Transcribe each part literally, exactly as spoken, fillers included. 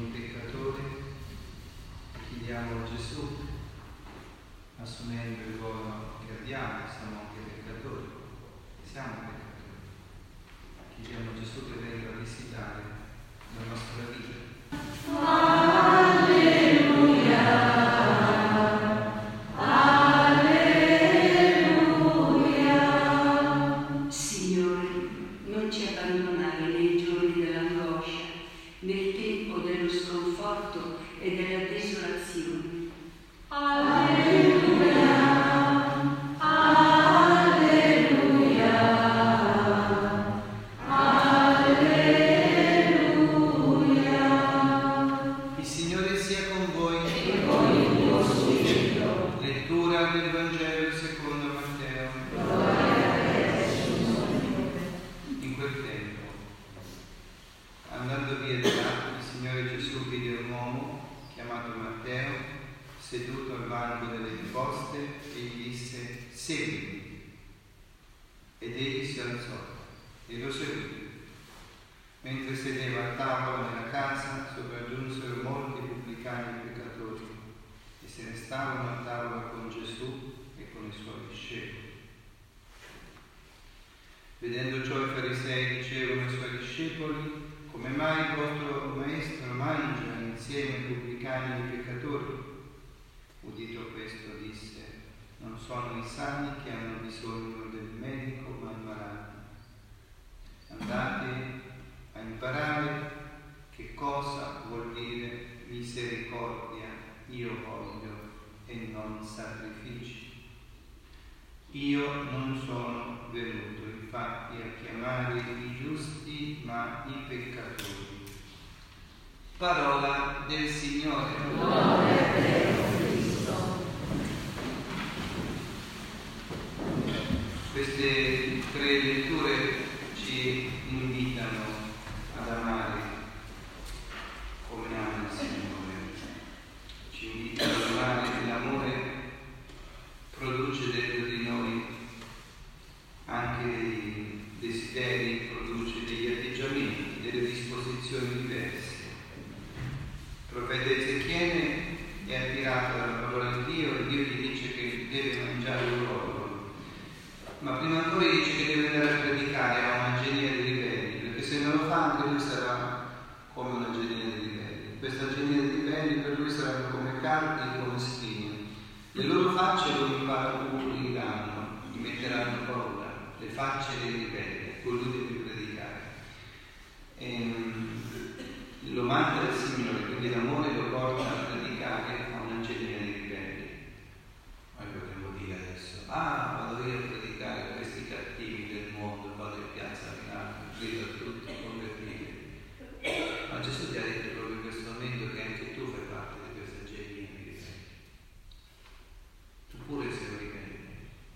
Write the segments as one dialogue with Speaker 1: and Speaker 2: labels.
Speaker 1: ogni peccatore e chiediamo a Gesù, assumendo il ruolo che abbiamo, siamo anche peccatori, siamo peccatori. Chiediamo a Gesù che venga a visitare la nostra vita. Mentre sedeva a tavola nella casa, sopraggiunsero molti pubblicani e peccatori e se ne stavano a tavola con Gesù e con i suoi discepoli. Vedendo ciò i farisei dicevano ai suoi discepoli: come mai il vostro maestro mangia insieme ai pubblicani e ai peccatori? Udito questo disse: non sono i sani che hanno bisogno del medico, ma i malati. Andate a imparare che cosa vuol dire misericordia, io voglio, e non sacrifici. Io non sono venuto infatti a chiamare i giusti, ma i peccatori. Parola del Signore.
Speaker 2: Gloria a te, Cristo.
Speaker 1: Queste tre letture ci invitano ad amare come ama il Signore, ci invita ad amare. L'amore produce dentro di noi anche dei desideri, produce degli atteggiamenti, delle disposizioni diverse. Il profeta Ezechiele è attirato dalla parola di Dio e Dio gli dice che deve mangiare l'oro, ma prima ancora gli dice che deve andare a predicare a una genia di ribelli, perché se non lo fa anche lui sarà come una genia di ribelli. Questa genia di ribelli per lui saranno come carti, come spine. Le loro facce lo impariranno, gli metteranno paura, le facce dei ribelli, con lui deve predicare. E, lo manda il Signore, quindi l'amore lo porta a predicare a una genia di ribelli. Noi potremmo dire adesso: ah, vado io a predicare a questi cattivi del mondo, vado in piazza Milano, grido a tutti, convertire. Ma Gesù ti ha detto proprio in questo momento che anche tu fai parte di questa genia di ribelli. Tu pure sei un ribelle.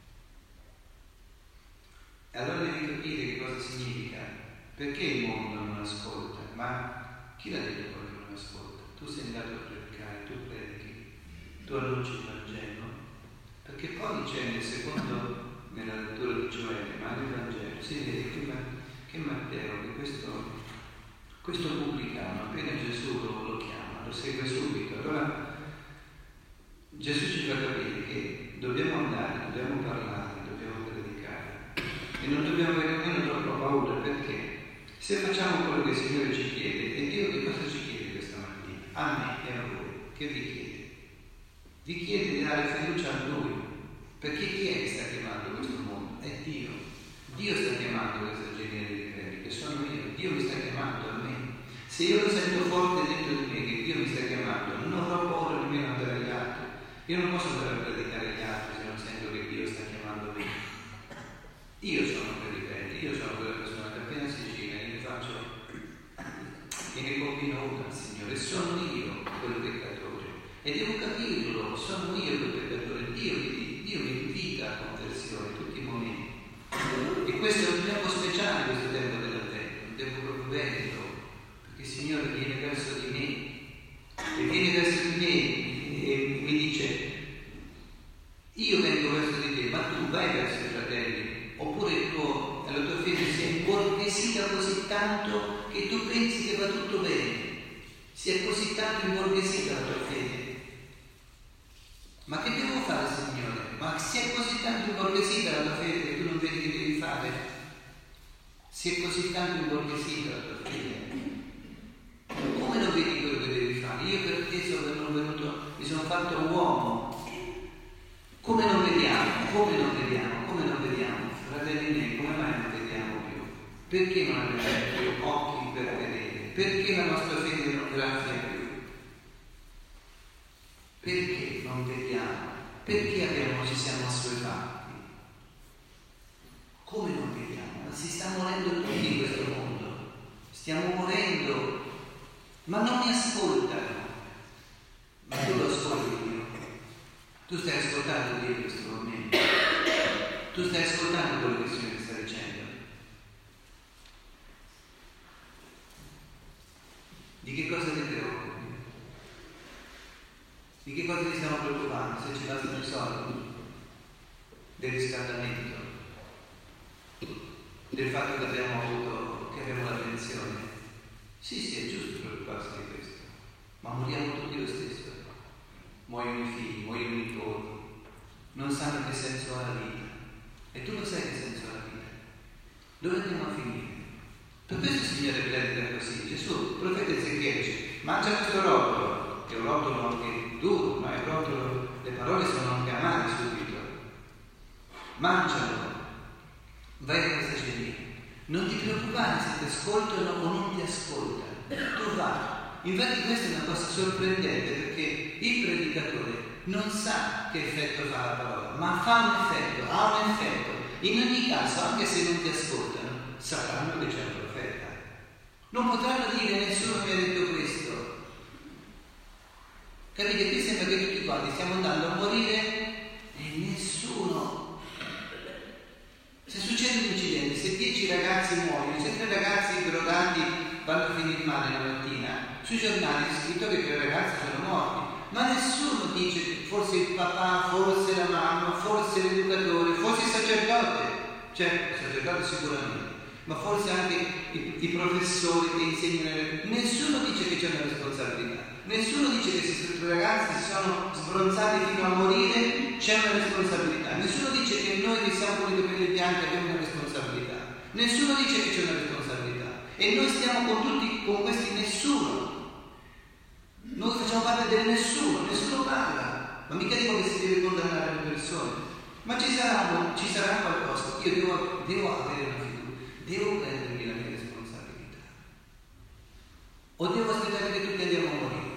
Speaker 1: E allora devi capire che cosa significa. Perché il mondo non ascolta? Ma chi l'ha detto che non ascolta? Tu sei andato a predicare, tu predichi, tu annunci il Vangelo. Perché poi c'è nel secondo, nella lettura di Gioele, ma nel Vangelo si vede che, che Matteo, che questo, questo pubblicano, appena Gesù lo, lo chiama, lo segue subito. Allora Gesù ci fa capire che dobbiamo andare, dobbiamo parlare, dobbiamo predicare e non dobbiamo avere nemmeno troppa paura, perché se facciamo quello che il Signore ci chiede, e Dio che cosa ci chiede questa mattina? A me e a voi, che vi chiede? Vi chiede di dare fiducia a Lui, perché chi è che sta chiamando questo mondo? È Dio. Dio sta chiamando questa genia di ribelli, che sono io. Dio mi sta chiamando a me. Se io lo sento forte dentro di me che Dio mi sta chiamando, non avrò paura nemmeno andare agli altri. Io non posso andare a predicare agli altri se non sento che Dio sta chiamando me. Io sono quel ribelle, io sono quella persona che appena si gira io mi faccio, ne combino una al Signore, sono io quel peccatore e devo capirlo, sono io quel peccatore. Dio, Dio mi invita a conversione tutti i momenti, e questo è un tempo speciale, questo tempo dell'Avvento, un tempo proprio bello, perché il Signore viene verso di me e viene verso di me e mi dice: io vengo verso di te, ma tu vai verso i fratelli, oppure tu, la tua fede si è imborghesita così tanto che tu pensi che va tutto bene. Si è così tanto imborghesita la tua fede. Ma che devo fare, Signore? Ma si è così tanto imborghesita la tua fede che tu non vedi che devi fare? Si è così tanto imborghesita la tua fede. Come non vedi quello che devi fare? Io per te sono venuto, mi sono fatto uomo. Come non vediamo? Come non vediamo? Come non vediamo? Fratelli miei, come mai non vediamo più? Perché non abbiamo più occhi per vedere? Perché la nostra fede non grazia più? Perché non vediamo? Perché abbiamo, ci siamo assuefatti? Come non vediamo? Ma si sta morendo tutti in questo mondo. Stiamo morendo. Ma non mi ascoltano. Ma tu lo ascolti Dio. Tu stai ascoltando Dio in questo momento. Tu stai ascoltando quello che il Signore sta dicendo. Di che cosa ti preoccupi? Di che cosa ti stiamo preoccupando? Se ci bastano i soldi? Del riscaldamento? Del fatto che abbiamo avuto, che abbiamo la pensione? Sì, sì, è giusto preoccuparsi di questo, ma moriamo tutti lo stesso. Muoiono i figli, muoiono i nipoti, non sanno che senso ha la vita. E tu lo sai che senso ha la vita. Dove andiamo a finire? Per questo il Signore predica così. Gesù, il profeta Ezechiele, dice: mangia questo rotolo, che è un rotolo anche duro, ma è un rotolo, le parole sono anche amare subito. Mangialo, vai a questa cena. Non ti preoccupare se ti ascoltano o non ti ascoltano. Tu vai. Infatti questa è una cosa sorprendente, perché il predicatore non sa che effetto fa la parola, ma fa un effetto, ha un effetto. In ogni caso, anche se non ti ascoltano, sapranno che c'è un profeta. Non potranno dire: nessuno mi ha detto questo. Capite? Qui sembra che tutti quanti stiamo andando a morire e nessuno. Se succede un incidente, se dieci ragazzi muoiono, se tre ragazzi drogati vanno a finire male la mattina, sui giornali è scritto che tre ragazzi sono morti, ma nessuno dice forse il papà, forse la mamma, forse l'educatore, forse il sacerdote, cioè il sacerdote sicuramente, ma forse anche i, i professori che insegnano. Nessuno dice che c'è una responsabilità, nessuno dice che se tre ragazzi si sono sbronzati fino a morire c'è una responsabilità, nessuno dice che noi che siamo con i capelli bianchi abbiamo una responsabilità, nessuno dice che c'è una responsabilità. E noi stiamo con tutti, con questi nessuno. Noi facciamo parte del nessuno, nessuno parla. Ma mica dico che si deve condannare le persone. Ma ci sarà, ci sarà qualcosa. Io devo, devo avere una fiducia, devo prendermi la mia responsabilità. O devo aspettare che tutti andiamo a morire?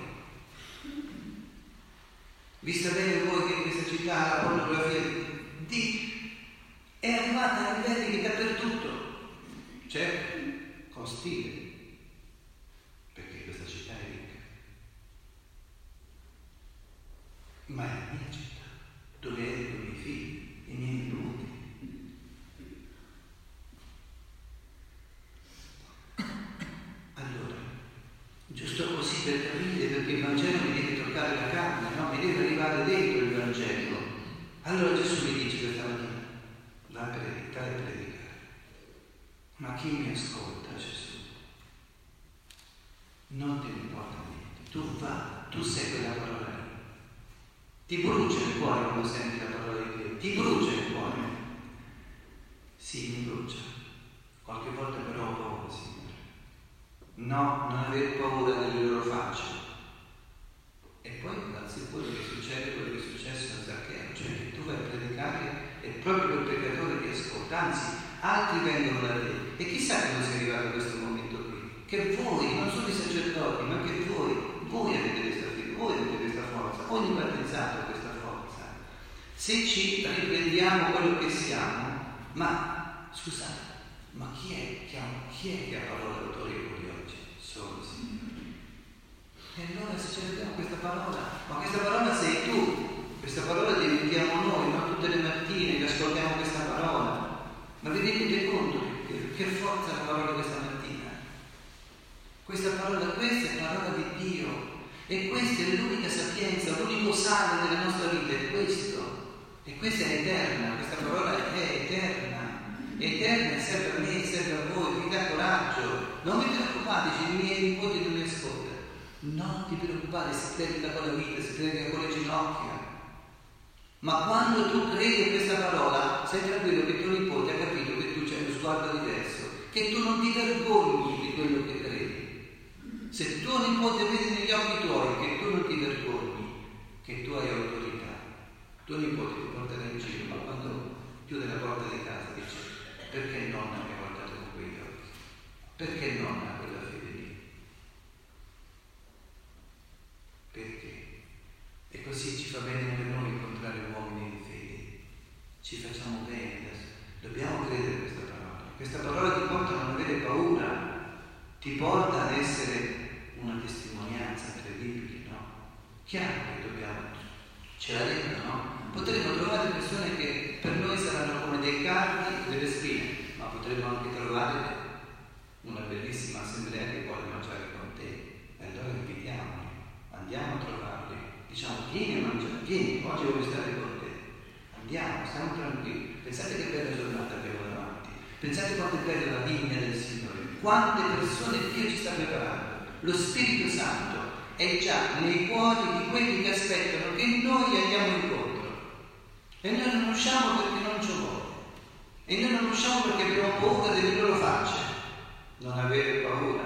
Speaker 1: Vista bene voi che in questa città la pornografia di, è arrivata a livelli che dappertutto. Certo. Con stile, perché questa città è ricca, ma è la mia città, dove ero i miei figli, i miei nipoti. Allora, giusto così per capire, perché il Vangelo mi deve toccare la carne, no? Mi deve arrivare dentro il Vangelo. Allora Gesù mi dice questa mattina: va a predicare e predicare. Ma chi mi ascolta, Gesù? Non te ne importa niente. Tu va, tu segui la parola lì. Ti brucia il cuore quando senti la parola di Dio. Ti brucia il cuore. Sì, mi brucia. Qualche volta però ho paura, Signore. No, non aver paura delle loro facce. E poi, grazie a quello che succede, quello che è successo a Zaccheo, cioè che tu vai a predicare e proprio il peccatore ti ascolta, anzi, altri vengono da te. E chissà che non sia arrivato a questo momento qui, che voi, non solo i sacerdoti, ma che voi, voi avete questa fede, voi avete questa forza, ogni battezzato ha questa forza. Se ci riprendiamo quello che siamo, ma scusate, ma chi è che ha, chi è che ha parole autorevoli oggi? Solo il Signore. E allora se celebriamo questa parola, ma questa parola sei tu, questa parola diventiamo noi, non tutte le mattine che ascoltiamo questa parola. Ma vi rendete conto che, che forza la parola questa mattina? Questa parola, questa è parola di Dio, e questa è l'unica sapienza, l'unico sale della nostra vita, è questo. E questa è eterna, questa parola è eterna, è eterna, serve a me, serve a voi, vi dà coraggio. Non vi preoccupate, i miei nipoti non mi ascoltano. Non ti preoccupare, si predica con la vita, si predica con le ginocchia. Ma quando tu credi in questa parola, sei tranquillo che tuo nipote ha capito che tu c'hai uno sguardo diverso, che tu non ti vergogni di quello che credi. Se tuo nipote vede negli occhi tuoi che tu non ti vergogni, che tu hai autorità, tuo nipote ti porterà in giro, ma quando chiude la porta di casa dice: perché nonna mi ha guardato con quegli occhi? Perché nonna ha quella fede lì? Perché? E così ci fa bene per noi incontrare uomini di fede, ci facciamo bene. Dobbiamo credere a questa parola. Questa parola ti porta a non avere paura, ti porta ad essere una testimonianza credibile, no? Chiaro che dobbiamo, ce l'ha detto, no? Potremmo trovare persone che per noi saranno come dei cardi, delle spine, ma potremmo anche trovare una bellissima assemblea che vuole mangiare con te. E allora invitiamoli, andiamo a trovarli, diciamo: vieni a mangiare, vieni, oggi voglio stare con te, andiamo, stiamo tranquilli. Pensate che bella giornata abbiamo davanti, pensate quanto è bella la vigna del Signore, quante persone Dio ci sta preparando. Lo Spirito Santo è già nei cuori di quelli che aspettano che noi andiamo incontro, e noi non usciamo perché non ci vuole, e noi non usciamo perché abbiamo paura delle loro facce. Non avere paura,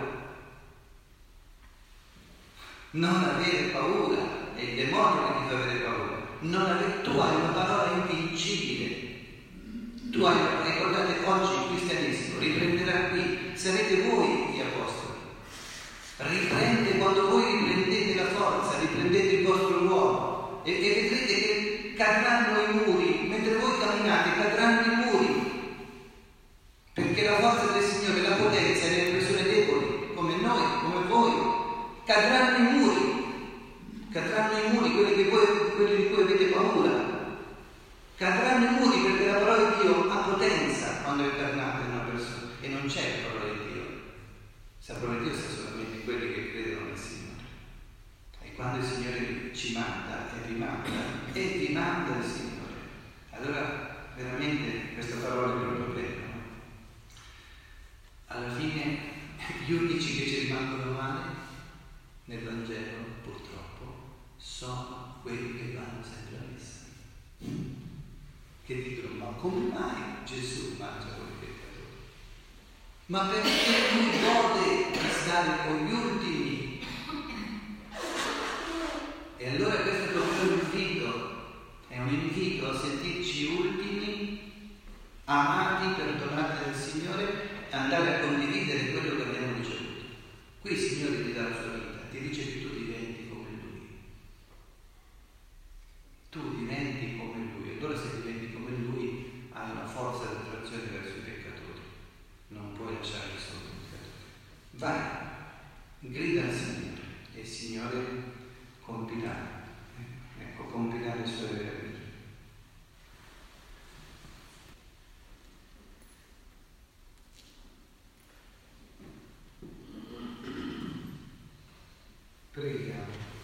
Speaker 1: non avere paura, è il demonio che ti fa avere paura. Non avere, tu hai una parola invincibile. Tu hai, ricordate, oggi il cristianesimo riprenderà qui, sarete voi gli apostoli. Riprende quando voi riprendete la forza, riprendete il vostro luogo, e, e vedrete che cadranno i muri, mentre voi camminate cadranno i muri, perché la forza del Signore, la potenza è nelle persone deboli, come noi, come voi. Cadranno i muri, cadranno i muri, quelli, che voi, quelli di cui avete paura, cadranno i muri, perché la parola di Dio ha potenza quando è incarnata in una persona, e non c'è la parola di Dio. Se la parola di Dio sta solamente in quelli che credono nel Signore. E quando il Signore ci manda e vi manda, e vi manda il Signore, allora veramente questa parola è proprio bella, no? Alla fine gli unici che ci rimangono male nel Vangelo, purtroppo, sono quelli che vanno sempre a messa, che dicono: ma come mai Gesù mangia con i peccatori? Ma perché lui gode di stare con gli ultimi? E allora questo è proprio un invito, è un invito a sentirci ultimi, amati, perdonati dal Signore, e andare a condividere quello che abbiamo ricevuto. Qui il Signore ti dà la sua vita, ti dice che tu diventi come Lui. Tu diventi come Lui, allora se diventi come Lui hai una forza di attrazione verso i peccatori. Non puoi lasciare solo i peccatori. Vai, grida al Signore e il Signore compirà, ecco, compirà le sue meraviglie. Preghiamo.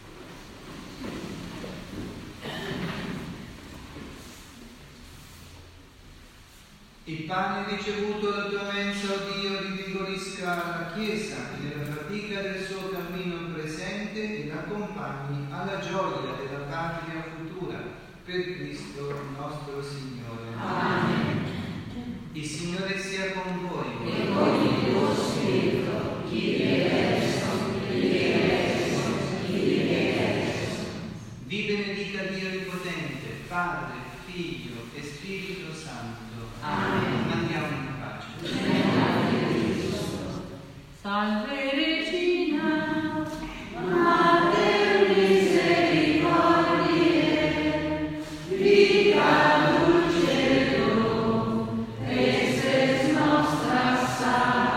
Speaker 1: Il pane ricevuto alla tua mensa, o Dio, rivigorisca la Chiesa nella fatica del suo cammino presente e l'accompagni alla gioia della patria futura, per Cristo nostro Signore.
Speaker 2: Amen.
Speaker 1: Il Signore sia con voi.
Speaker 2: E con il tuo spirito,
Speaker 1: vi benedica Dio Onnipotente, Padre, Figlio e Spirito Santo.
Speaker 2: Amen.
Speaker 1: Andiamo in pace.
Speaker 2: Salve Regina, Mater Misericordiae, vita dulcedo, esses nostra salve.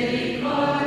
Speaker 2: misericordia